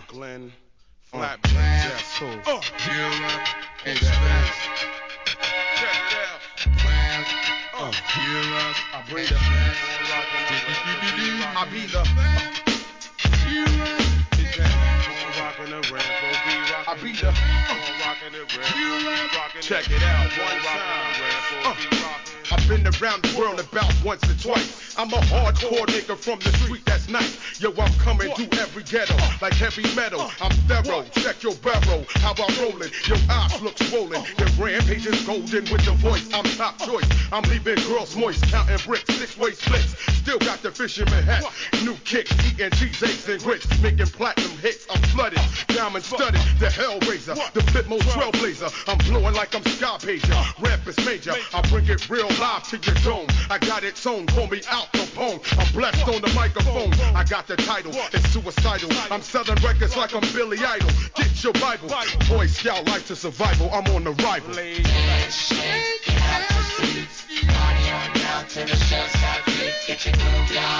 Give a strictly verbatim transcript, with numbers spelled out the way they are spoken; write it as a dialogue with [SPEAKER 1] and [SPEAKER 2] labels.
[SPEAKER 1] Brooklyn, Flatbush, yes, cool. Uh,
[SPEAKER 2] Europe, expense.
[SPEAKER 1] Check it out.
[SPEAKER 2] Uh, Europe,
[SPEAKER 1] I bring the I be the rockin' the ramp, I be the rockin' the ramp. Check it out, one time. I've been around the world about once or twice. I'm a hardcore nigga from the street that's nice. Yo, I'm coming through every ghetto like heavy metal. I'm thorough, check your barrel, how I rollin'. Your eyes look swollen, your rampage is golden with the voice. I'm top choice, I'm leaving girls moist, counting bricks, six-way splits. Still got the fisherman hat, new kicks, eating cheese, eggs, and grits, making platinum hits. I'm flooded, diamond studded, the Hellraiser, the Flipmo Trailblazer. I'm blowing like I'm Sky Pager, rap is major. I bring it real live to your dome. I got it sewn, call me Al Capone. I'm blessed on the microphone. I got the title, it's suicidal. I'm selling records like I'm Billy Idol. Get your Bible, Boy Scout life to survival. I'm on the rival.
[SPEAKER 3] Shake it out to see, party on down to the show, stop, get your groove on.